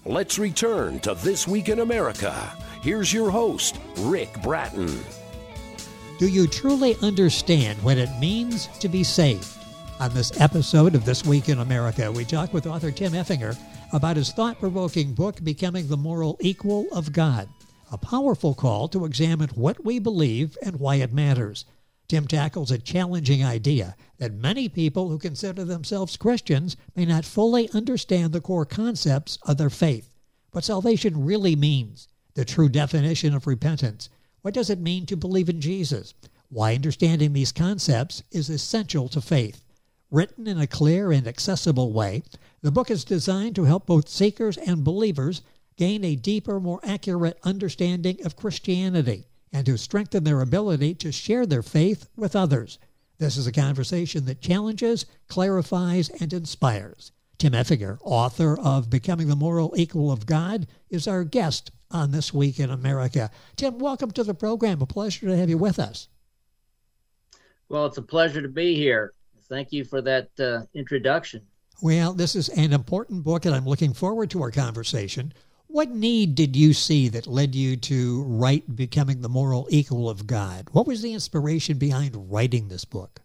Let's return to This Week in America. Here's your host, Rick Bratton. Do you truly understand what it means to be saved? On this episode of This Week in America, we talk with author Tim Effinger about his thought-provoking book, Becoming the Moral Equal of God, a powerful call to examine what we believe and why it matters. Tim tackles a challenging idea that many people who consider themselves Christians may not fully understand the core concepts of their faith. What salvation really means, the true definition of repentance. What does it mean to believe in Jesus? Why understanding these concepts is essential to faith. Written in a clear and accessible way, the book is designed to help both seekers and believers gain a deeper, more accurate understanding of Christianity and to strengthen their ability to share their faith with others. This is a conversation that challenges, clarifies, and inspires. Tim Effinger, author of Becoming the Moral Equal of God, is our guest on This Week in America. Tim, welcome to the program. A pleasure to have you with us. Well, it's a pleasure to be here. Thank you for that introduction. Well, this is an important book, and I'm looking forward to our conversation. What need did you see that led you to write Becoming the Moral Equal of God? What was the inspiration behind writing this book?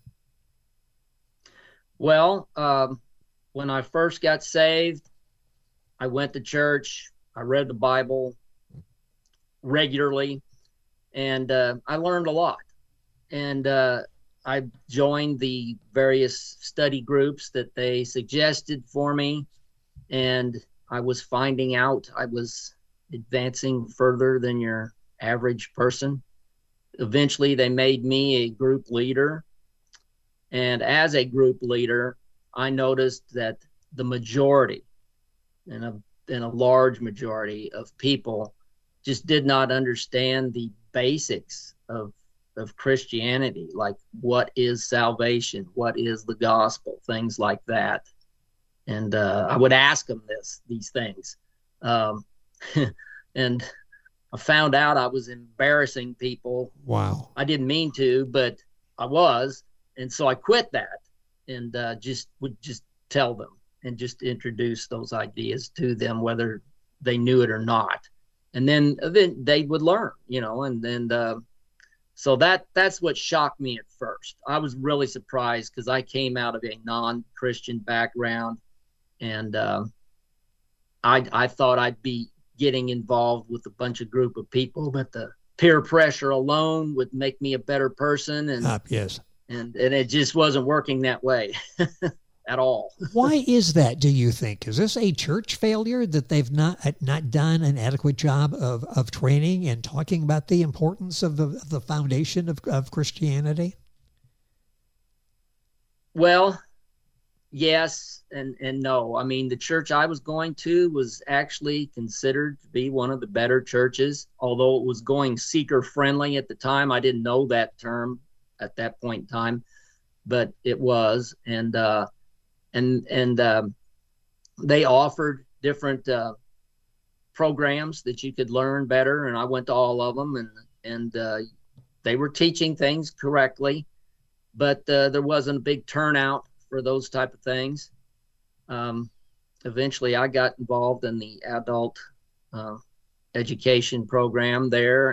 Well, when I first got saved, I went to church. I read the Bible regularly, and I learned a lot. And I joined the various study groups that they suggested for me, and I was finding out I was advancing further than your average person. Eventually, they made me a group leader. And as a group leader, I noticed that the majority, and a large majority of people, just did not understand the basics of Christianity, like what is salvation, what is the gospel, things like that. And I would ask them these things. And I found out I was embarrassing people. Wow. I didn't mean to, but I was. And so I quit that and would just tell them and just introduce those ideas to them, whether they knew it or not. And then they would learn, and then so that's what shocked me at first. I was really surprised because I came out of a non-Christian background. And I thought I'd be getting involved with a bunch of group of people, but the peer pressure alone would make me a better person. And yes. And it just wasn't working that way at all. Why is that, do you think? Is this a church failure that they've not done an adequate job of training and talking about the importance of the foundation of Christianity? Well, yes and no. I mean, the church I was going to was actually considered to be one of the better churches, although it was going seeker-friendly at the time. I didn't know that term at that point in time, but it was. And they offered different programs that you could learn better, and I went to all of them, and they were teaching things correctly, but there wasn't a big turnout for those type of things. Eventually I got involved in the adult education program there,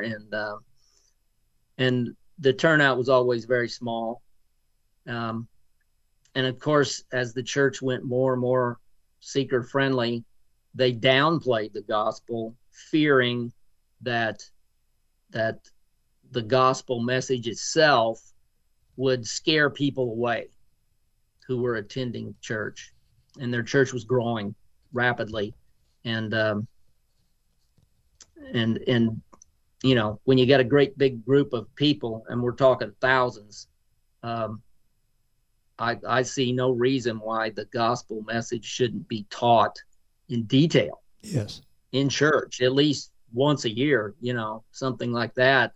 and the turnout was always very small. And of course, as the church went more and more seeker friendly, they downplayed the gospel, fearing that the gospel message itself would scare people away who were attending church, and their church was growing rapidly. And when you got a great big group of people, and we're talking thousands, I see no reason why the gospel message shouldn't be taught in detail. Yes. In church, at least once a year, something like that.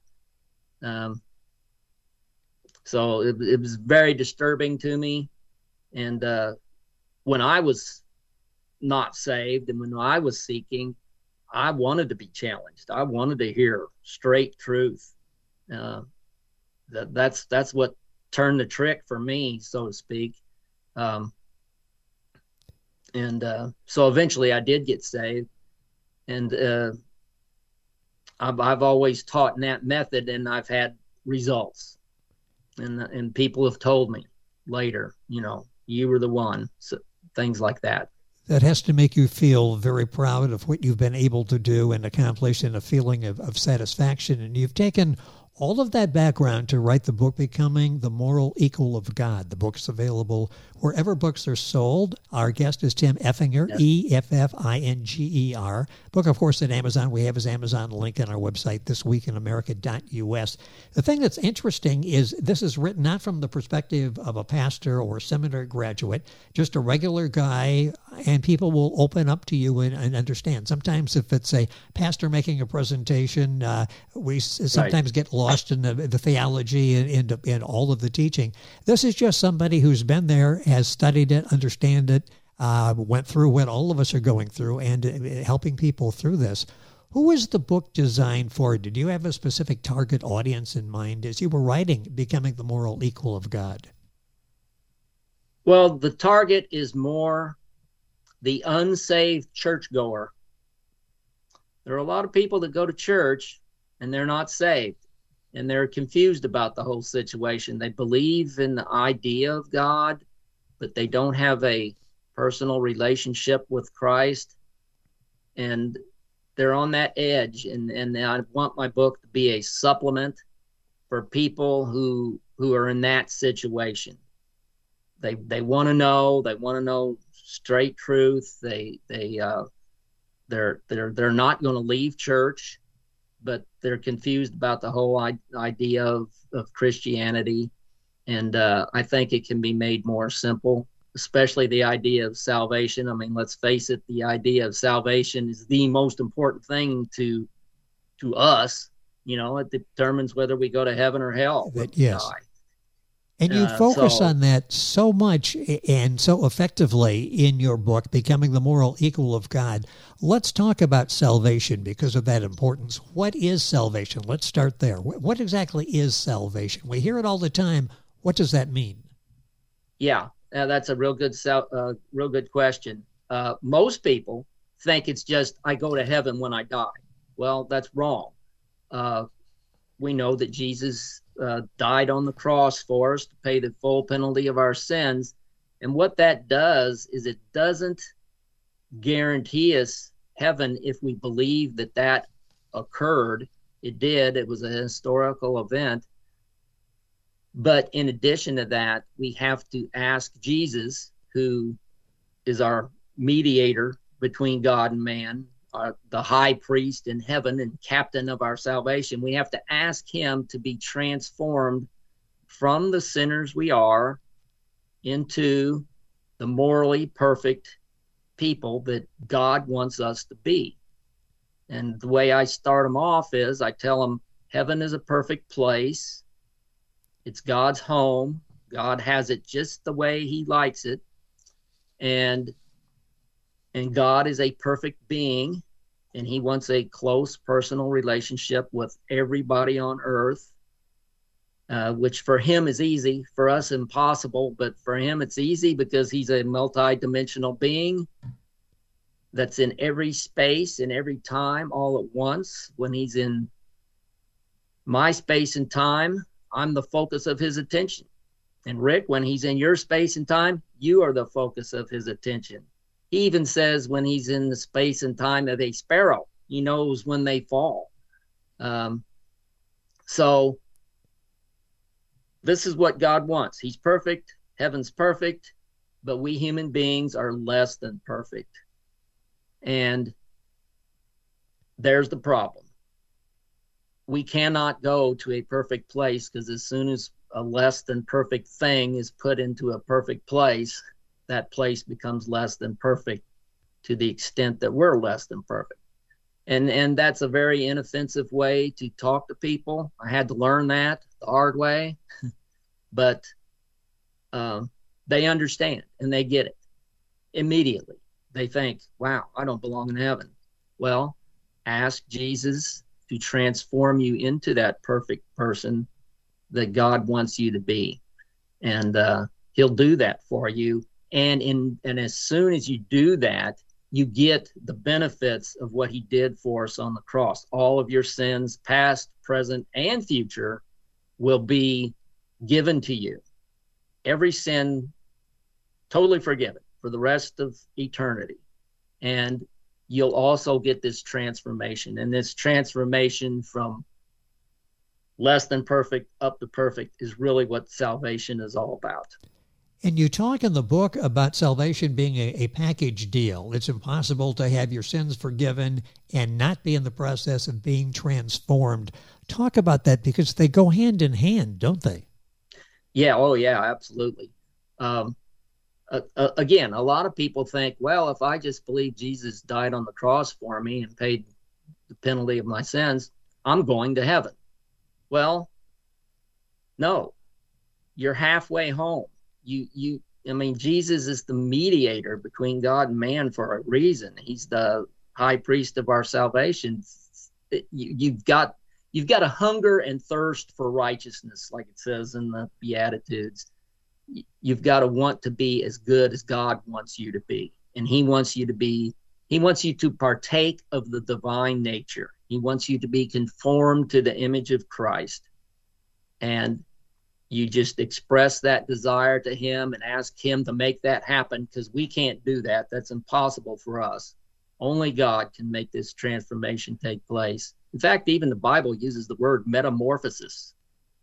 So it was very disturbing to me. And when I was not saved and when I was seeking, I wanted to be challenged. I wanted to hear straight truth. That's what turned the trick for me, so to speak. So eventually I did get saved. And I've always taught in that method, and I've had results. And people have told me later, you were the one. So things like that. That has to make you feel very proud of what you've been able to do and accomplish, and a feeling of satisfaction. And you've taken all of that background to write the book, Becoming the Moral Equal of God. The book's available wherever books are sold. Our guest is Tim Effinger, yes. Effinger. Book, of course, at Amazon. We have his Amazon link on our website, thisweekinamerica.us. The thing that's interesting is this is written not from the perspective of a pastor or seminary graduate, just a regular guy, and people will open up to you and understand. Sometimes if it's a pastor making a presentation, we sometimes get lost in the theology and all of the teaching. This is just somebody who's been there, has studied it, understand it, went through what all of us are going through, and helping people through this. Who was the book designed for? Did you have a specific target audience in mind as you were writing Becoming the Moral Equal of God? Well, the target is more the unsaved churchgoer. There are a lot of people that go to church and they're not saved, and they're confused about the whole situation. They believe in the idea of God, but they don't have a personal relationship with Christ, and they're on that edge. And I want my book to be a supplement for people who are in that situation. They want to know straight truth. They're not going to leave church, but they're confused about the whole idea of Christianity. And I think it can be made more simple, especially the idea of salvation. I mean, let's face it, the idea of salvation is the most important thing to us. It determines whether we go to heaven or hell. Yes. And you focus on that so much and so effectively in your book, Becoming the Moral Equal of God. Let's talk about salvation because of that importance. What is salvation? Let's start there. What exactly is salvation? We hear it all the time. What does that mean? Yeah, that's a real good question. Most people think it's just I go to heaven when I die. Well, that's wrong. We know that Jesus died on the cross for us to pay the full penalty of our sins. And what that does is it doesn't guarantee us heaven if we believe that occurred. It did. It was a historical event. But in addition to that, we have to ask Jesus, who is our mediator between God and man, the high priest in heaven and captain of our salvation. We have to ask him to be transformed from the sinners we are into the morally perfect people that God wants us to be. And the way I start them off is I tell them heaven is a perfect place. It's God's home. God has it just the way he likes it. And God is a perfect being, and he wants a close personal relationship with everybody on earth, which for him is easy, for us impossible, but for him it's easy because he's a multi-dimensional being that's in every space and every time all at once. When he's in my space and time, I'm the focus of his attention. And Rick, when he's in your space and time, you are the focus of his attention. He even says when he's in the space and time of a sparrow, he knows when they fall. So this is what God wants. He's perfect. Heaven's perfect. But we human beings are less than perfect. And there's the problem. We cannot go to a perfect place, because as soon as a less than perfect thing is put into a perfect place, that place becomes less than perfect to the extent that we're less than perfect. And that's a very inoffensive way to talk to people. I had to learn that the hard way, but they understand and they get it immediately. They think, wow, I don't belong in heaven. Well, ask Jesus to transform you into that perfect person that God wants you to be. And he'll do that for you. And as soon as you do that, you get the benefits of what he did for us on the cross. All of your sins, past, present, and future, will be given to you. Every sin totally forgiven for the rest of eternity. And you'll also get this transformation. And this transformation from less than perfect up to perfect is really what salvation is all about. And you talk in the book about salvation being a package deal. It's impossible to have your sins forgiven and not be in the process of being transformed. Talk about that, because they go hand in hand, don't they? Yeah, oh yeah, absolutely. Again, a lot of people think, well, if I just believe Jesus died on the cross for me and paid the penalty of my sins, I'm going to heaven. Well, no, you're halfway home. I mean, Jesus is the mediator between God and man for a reason. He's the high priest of our salvation. You've got a hunger and thirst for righteousness, like it says in the Beatitudes. You've got to want to be as good as God wants you to be. And he wants you to partake of the divine nature. He wants you to be conformed to the image of Christ. And you just express that desire to him and ask him to make that happen, because we can't do that. That's impossible for us. Only God can make this transformation take place. In fact, even the Bible uses the word metamorphosis.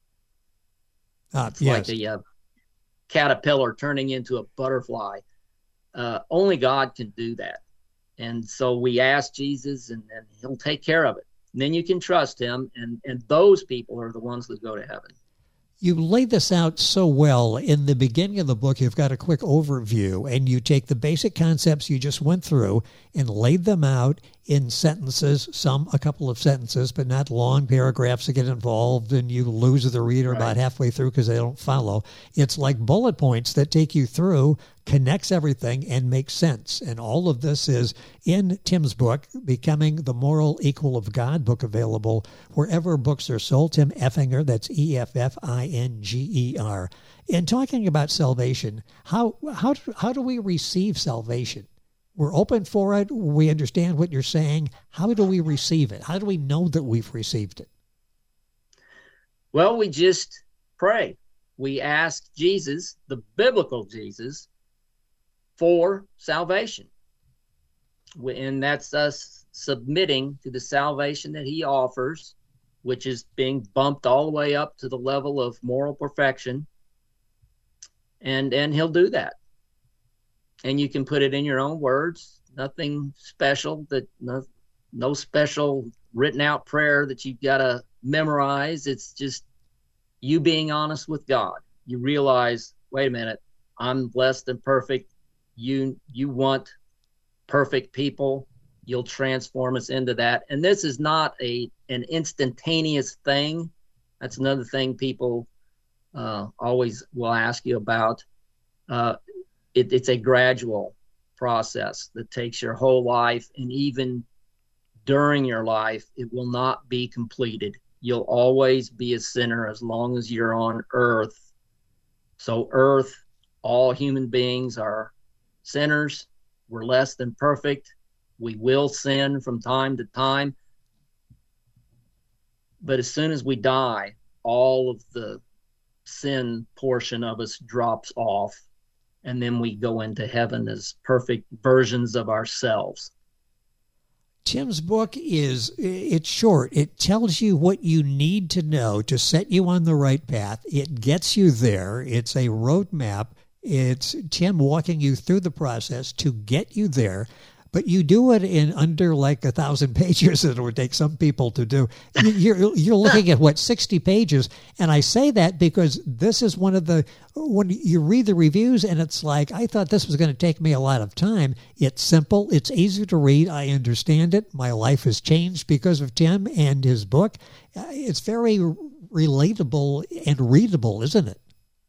It's yes. like a caterpillar turning into a butterfly. Only God can do that. And so we ask Jesus, and he'll take care of it. And then you can trust him, and those people are the ones that go to heaven. You laid this out so well. In the beginning of the book, you've got a quick overview, and you take the basic concepts you just went through and laid them out in sentences, a couple of sentences, but not long paragraphs that get involved, and you lose the reader about halfway through because they don't follow. It's like bullet points that take you through, connects everything, and makes sense. And all of this is in Tim's book, Becoming the Moral Equal of God, book available wherever books are sold. Tim Effinger, that's Effinger. In talking about salvation, how do we receive salvation? We're open for it. We understand what you're saying. How do we receive it? How do we know that we've received it? Well, we just pray. We ask Jesus, the biblical Jesus, for salvation. And that's us submitting to the salvation that he offers, which is being bumped all the way up to the level of moral perfection. And he'll do that. And you can put it in your own words, nothing special, no special written out prayer that you've got to memorize. It's just you being honest with God. You realize, wait a minute, I'm less than perfect. You want perfect people. You'll transform us into that. And this is not an instantaneous thing. That's another thing people always will ask you about. It's a gradual process that takes your whole life, and even during your life, it will not be completed. You'll always be a sinner as long as you're on earth. So earth, all human beings are sinners. We're less than perfect. We will sin from time to time. But as soon as we die, all of the sin portion of us drops off. And then we go into heaven as perfect versions of ourselves. Tim's book it's short. It tells you what you need to know to set you on the right path. It gets you there. It's a roadmap. It's Tim walking you through the process to get you there. But you do it in under like 1,000 pages that it would take some people to do. You're looking at 60 pages, and I say that because this is when you read the reviews and it's like, I thought this was going to take me a lot of time. It's simple, it's easy to read, I understand it. My life has changed because of Tim and his book. It's very relatable and readable, isn't it?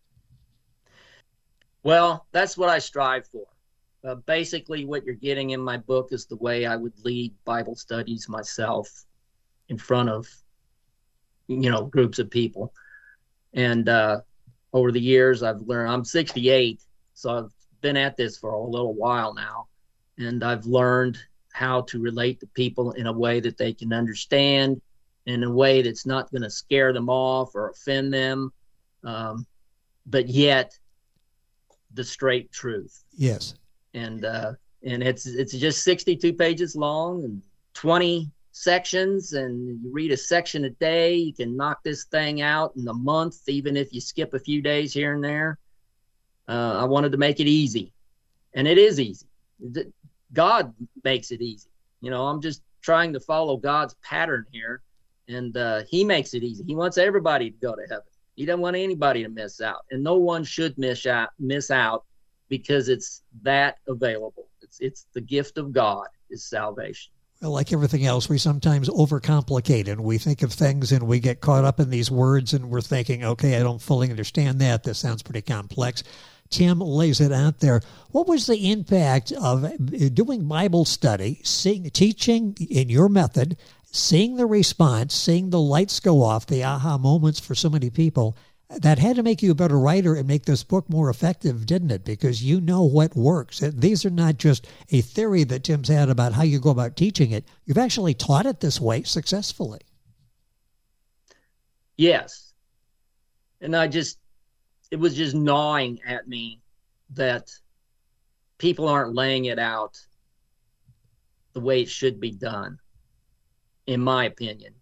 Well, that's what I strive for. Basically, what you're getting in my book is the way I would lead Bible studies myself in front of, groups of people. And over the years, I've learned, I'm 68, so I've been at this for a little while now. and I've learned how to relate to people in a way that they can understand, in a way that's not going to scare them off or offend them, but yet the straight truth. Yes. And it's just 62 pages long and 20 sections, and you read a section a day. You can knock this thing out in a month, even if you skip a few days here and there. I wanted to make it easy, and it is easy. God makes it easy. I'm just trying to follow God's pattern here, and he makes it easy. He wants everybody to go to heaven. He doesn't want anybody to miss out, and no one should miss out because it's that available. It's the gift of God is salvation. Well, like everything else, we sometimes overcomplicate, and we think of things and we get caught up in these words, and we're thinking, okay, I don't fully understand that. This sounds pretty complex. Tim lays it out there. What was the impact of doing Bible study, teaching in your method, seeing the response, seeing the lights go off, the aha moments for so many people? That had to make you a better writer and make this book more effective, didn't it? Because you know what works. These are not just a theory that Tim's had about how you go about teaching it. You've actually taught it this way successfully. Yes. And it was just gnawing at me that people aren't laying it out the way it should be done, in my opinion.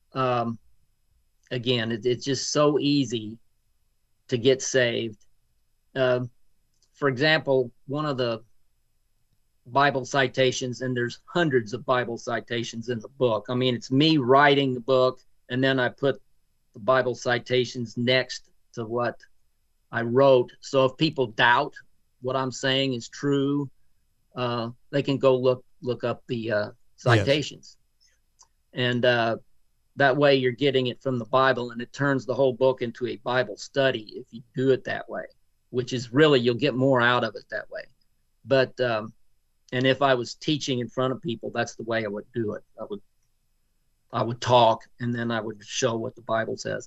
Again, it's just so easy to get saved. For example, one of the Bible citations, and there's hundreds of Bible citations in the book. I mean, it's me writing the book, and then I put the Bible citations next to what I wrote. So if people doubt what I'm saying is true, they can go look up the citations. Yes. And that way you're getting it from the Bible, and it turns the whole book into a Bible study if you do it that way, which is really, you'll get more out of it that way. But, and if I was teaching in front of people, that's the way I would do it. I would talk, and then I would show what the Bible says.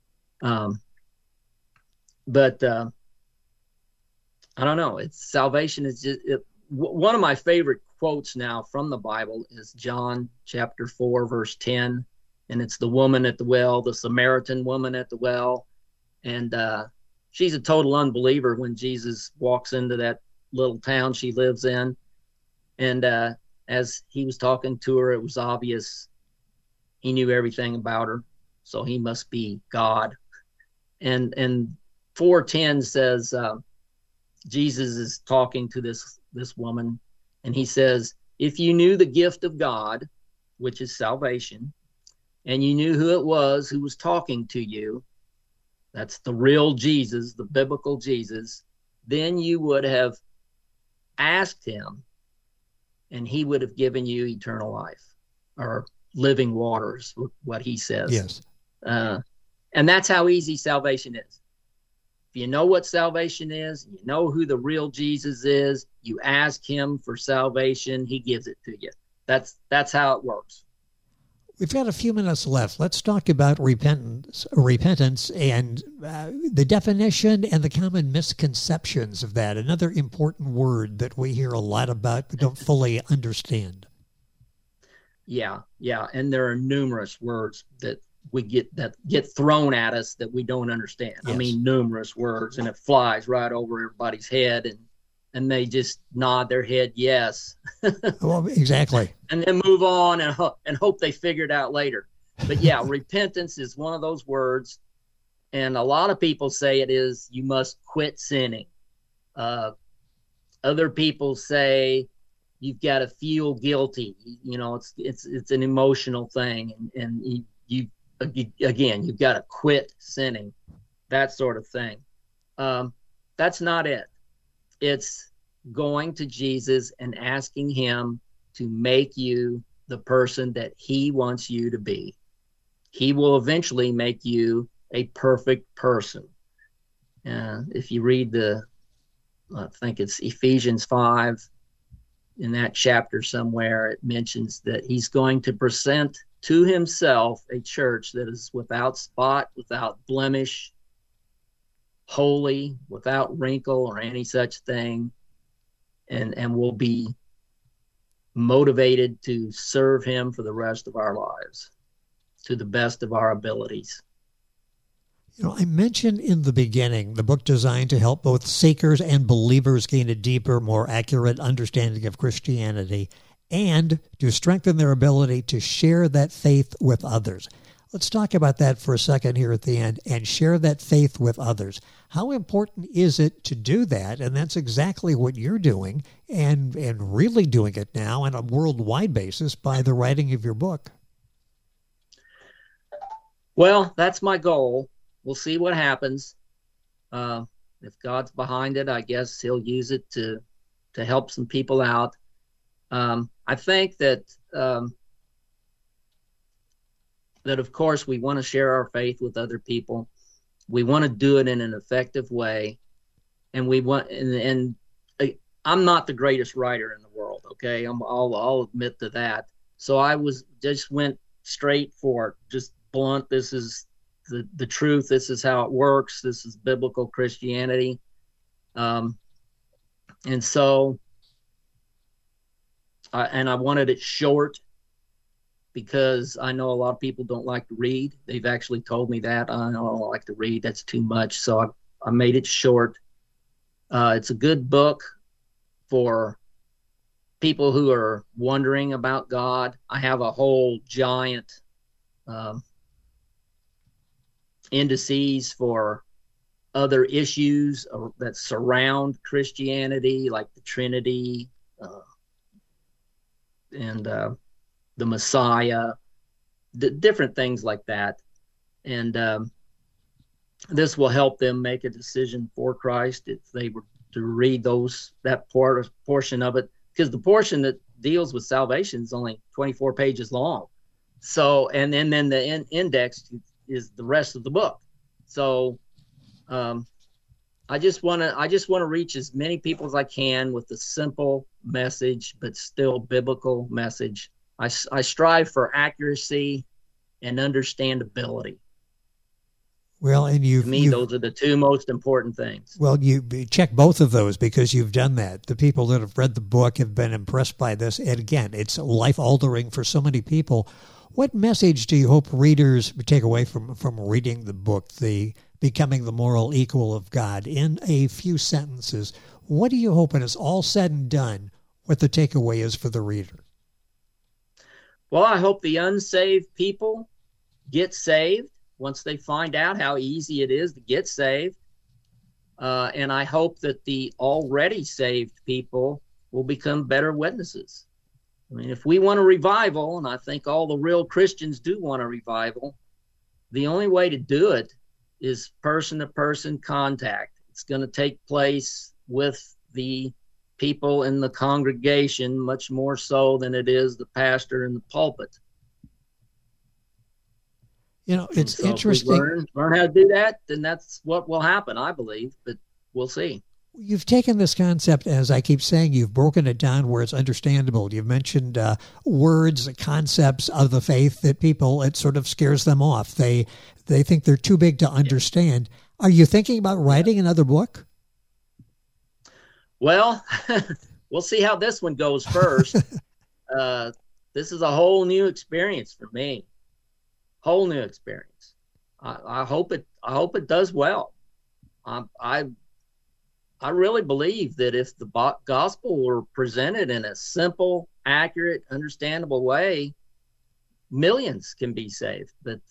But I don't know. Salvation is just one of my favorite quotes now from the Bible is John chapter 4, verse 10. And it's the woman at the well, the Samaritan woman at the well. And she's a total unbeliever when Jesus walks into that little town she lives in. And as he was talking to her, it was obvious he knew everything about her. So he must be God. And 4:10 says, Jesus is talking to this woman, and he says, if you knew the gift of God, which is salvation, and you knew who it was who was talking to you, that's the real Jesus, the biblical Jesus, then you would have asked him, and he would have given you eternal life, or living waters, what he says. Yes. And that's how easy salvation is. If you know what salvation is, you know who the real Jesus is, you ask him for salvation, he gives it to you. That's how it works. We've got a few minutes left. Let's talk about repentance and the definition and the common misconceptions of that. Another important word that we hear a lot about but don't fully understand. Yeah. And there are numerous words that we get thrown at us that we don't understand. Yes. I mean, numerous words, and it flies right over everybody's head, and they just nod their head yes. Well, exactly. And then move on and hope they figure it out later. But yeah, repentance is one of those words, and a lot of people say it is you must quit sinning. Other people say you've got to feel guilty. You know, it's an emotional thing, and you again, you've got to quit sinning, that sort of thing. That's not it. It's going to Jesus and asking him to make you the person that he wants you to be. He will eventually make you a perfect person. If you read I think it's Ephesians 5, in that chapter somewhere, it mentions that he's going to present to himself a church that is without spot, without blemish, holy, without wrinkle or any such thing, and will be motivated to serve him for the rest of our lives to the best of our abilities. I mentioned in the beginning the book designed to help both seekers and believers gain a deeper, more accurate understanding of Christianity and to strengthen their ability to share that faith with others. Let's talk about that for a second here at the end, and share that faith with others. How important is it to do that? And that's exactly what you're doing, and really doing it now on a worldwide basis by the writing of your book. Well, that's my goal. We'll see what happens. If God's behind it, I guess he'll use it to help some people out. I think that of course we want to share our faith with other people. We want to do it in an effective way, and we want. And I'm not the greatest writer in the world. Okay, I'll admit to that. So I went straight for just blunt. This is the truth. This is how it works. This is biblical Christianity. And so, I wanted it short because I know a lot of people don't like to read. They've actually told me that. I don't like to read. That's too much. So I made it short. It's a good book for people who are wondering about God. I have a whole giant indices for other issues that surround Christianity, like the Trinity and the Messiah, different things like that. And this will help them make a decision for Christ if they were to read that portion of it, because the portion that deals with salvation is only 24 pages long. So, and then the index is the rest of the book. So I just want to reach as many people as I can with a simple message, but still biblical message. I strive for accuracy and understandability. Well, and to me, those are the two most important things. Well, you check both of those because you've done that. The people that have read the book have been impressed by this. And again, it's life-altering for so many people. What message do you hope readers take away from reading the book, the Becoming the Moral Equal of God? In a few sentences, what do you hope, when it's all said and done, what the takeaway is for the reader? Well, I hope the unsaved people get saved once they find out how easy it is to get saved. And I hope that the already saved people will become better witnesses. I mean, if we want a revival, and I think all the real Christians do want a revival, the only way to do it is person-to-person contact. It's going to take place with the people in the congregation much more so than it is the pastor in the pulpit. It's interesting. If we learn how to do that, then that's what will happen, I believe, but we'll see. You've taken this concept, as I keep saying, you've broken it down where it's understandable. You've mentioned words, concepts of the faith that people, it sort of scares them off. They think they're too big to understand. Are you thinking about writing another book? Well, we'll see how this one goes first. This is a whole new experience for me. Whole new experience. I hope it does well. I really believe that if the gospel were presented in a simple, accurate, understandable way, millions can be saved. But,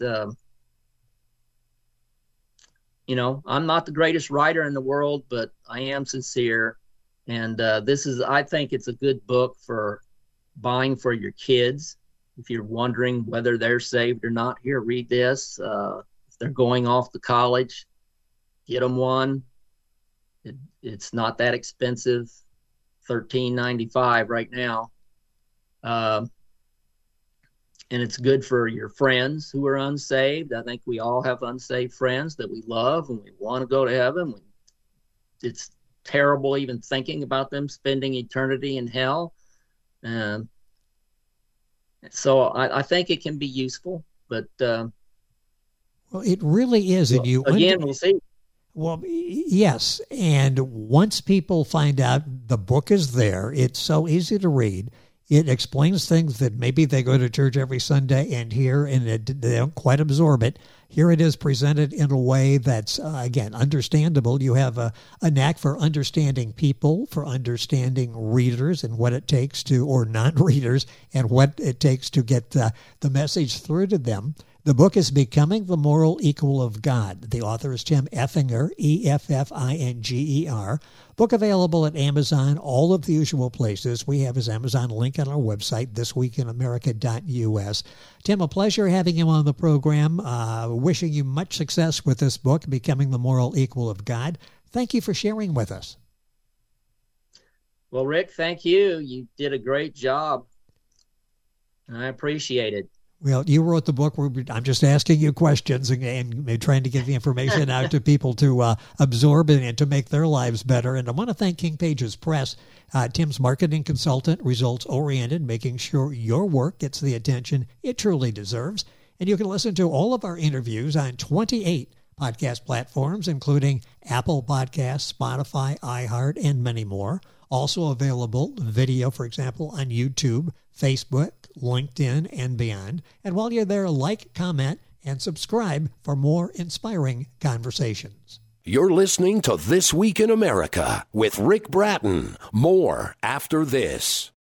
I'm not the greatest writer in the world, but I am sincere. And I think it's a good book for buying for your kids. If you're wondering whether they're saved or not, here, read this. If they're going off to college, get them one. It's not that expensive, $13.95 right now. And it's good for your friends who are unsaved. I think we all have unsaved friends that we love and we want to go to heaven. It's terrible even thinking about them spending eternity in hell. So I think it can be useful, but well, it really is. And we'll see. Well, yes. And once people find out the book is there, it's so easy to read. It explains things that maybe they go to church every Sunday and hear, and they don't quite absorb it. Here it is presented in a way that's, again, understandable. You have a knack for understanding people, for understanding readers and what it takes to, or non-readers, and what it takes to get the message through to them. The book is Becoming the Moral Equal of God. The author is Tim Effinger, Effinger. Book available at Amazon, all of the usual places. We have his Amazon link on our website, thisweekinamerica.us. Tim, a pleasure having you on the program. Wishing you much success with this book, Becoming the Moral Equal of God. Thank you for sharing with us. Well, Rick, thank you. You did a great job, and I appreciate it. Well, you wrote the book. I'm just asking you questions and trying to get the information out to people to absorb and to make their lives better. And I want to thank King Pages Press, Tim's marketing consultant, results-oriented, making sure your work gets the attention it truly deserves. And you can listen to all of our interviews on 28 podcast platforms, including Apple Podcasts, Spotify, iHeart, and many more. Also available video, for example, on YouTube, Facebook, LinkedIn, and beyond. And while you're there, like, comment, and subscribe for more inspiring conversations. You're listening to This Week in America with Rick Bratton. More after this.